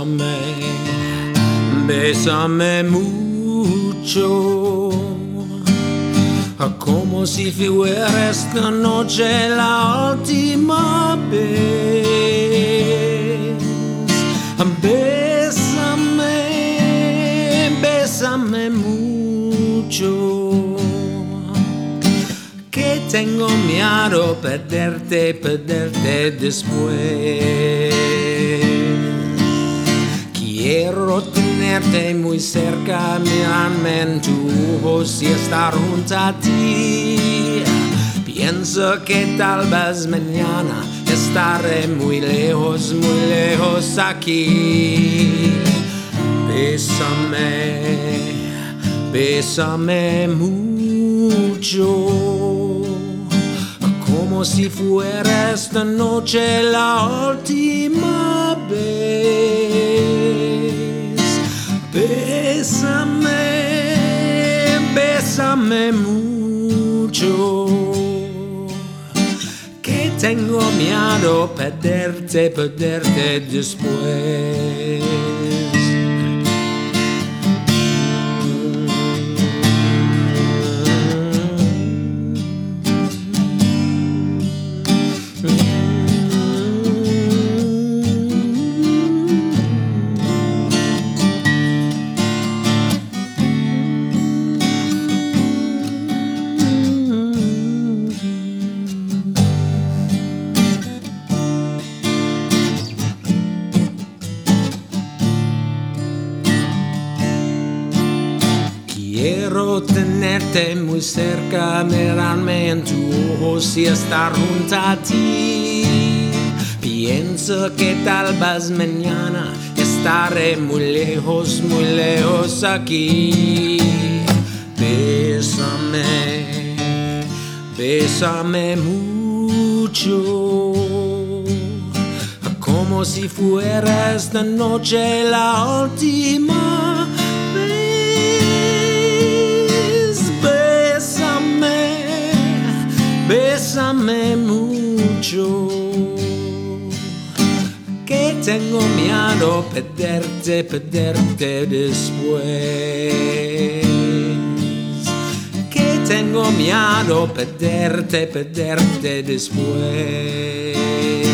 bésame mucho, como si fuera esta noche la última vez. Bésame mucho, que tengo miedo perderte después. Quiero tenerte muy cerca, mirarme en tu ojos y estar junto a ti. Pienso que tal vez mañana estaré muy lejos aquí. Bésame mucho, como si fuera esta noche la última vez. Bésame mucho, que tengo miedo perderte después. Quiero tenerte muy cerca, mirarme en tus ojos y estar junto a ti. Pienso que tal vez mañana estaré muy lejos aquí. Bésame mucho, como si fuera esta noche la última vez. Bésame mucho, que tengo miedo perderte después. Que tengo miedo perderte después.